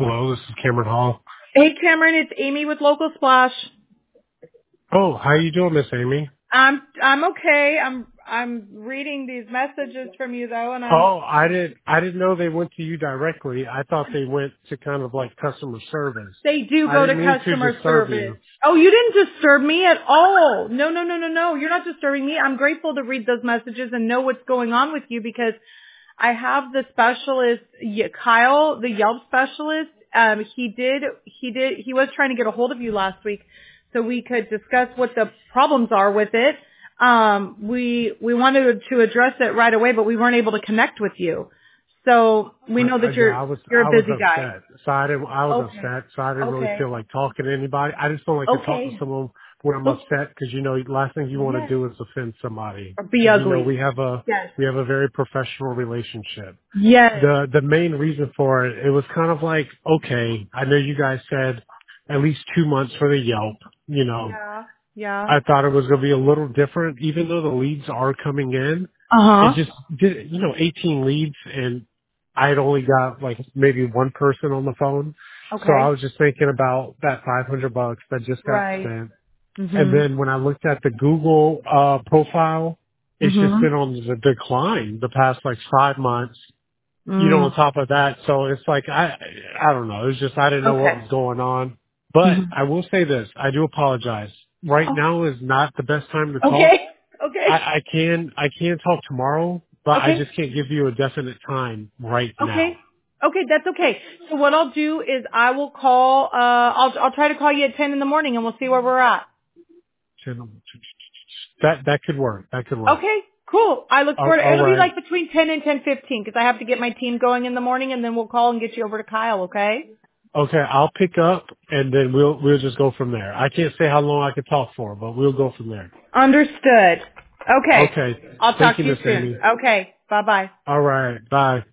Hello, this is Cameron Hall. Hey Cameron, it's Amy with Local Splash. Oh, how you doing, Miss Amy? I'm okay. I'm reading these messages from you though, and Oh, I didn't know they went to you directly. I thought they went to kind of like customer service. they do I go to didn't mean to customer disturb service. you. Oh, you didn't disturb me at all. No. You're not disturbing me. I'm grateful to read those messages and know what's going on with you because I have the specialist, Kyle, the Yelp specialist. He was trying to get a hold of you last week so we could discuss what the problems are with it. We wanted to address it right away, but we weren't able to connect with you. So we know that Yeah, you're I a was busy guy. upset. I was Okay. upset, so I didn't really Okay. feel like talking to anybody. I just don't like to talk to Okay. someone when I'm Okay. upset because last thing you want to Yes. do is offend somebody. Or be And ugly. Yes. we have a very professional relationship. Yes. The main reason for it, it was kind of like, okay, I know you guys said at least 2 months for the Yelp. Yeah. Yeah. I thought it was going to be a little different, even though the leads are coming in. It Uh-huh. just did, 18 leads and I had only got like maybe one person on the phone. So I Okay. was just thinking about that $500 that just got Right. spent. And Mhm. then when I looked at the Google, profile, it's just Mhm. been on the decline the past like 5 months, on Mm. top of that. So it's like, I don't know. It's just, I didn't know what Okay. was going on, but Mhm. I will say this. I do apologize. Right Okay. now is not the best time to talk. Okay. Okay. I can talk tomorrow, but I Okay. just can't give you a definite time right now. Okay. Okay, that's okay. So what I'll do is I will call I'll try to call you at 10 in the morning and we'll see where we're at. That could work. That could work. Okay, cool. I look forward All it'll be right. like between 10 and 10:15 cuz I have to get my team going in the morning and then we'll call and get you over to Kyle, okay? Okay, I'll pick up and then we'll just go from there. I can't say how long I could talk for, but we'll go from there. Understood. Okay. Okay. I'll Thank talk you, to you Miss soon. Amy. Okay. Bye-bye. All right. Bye.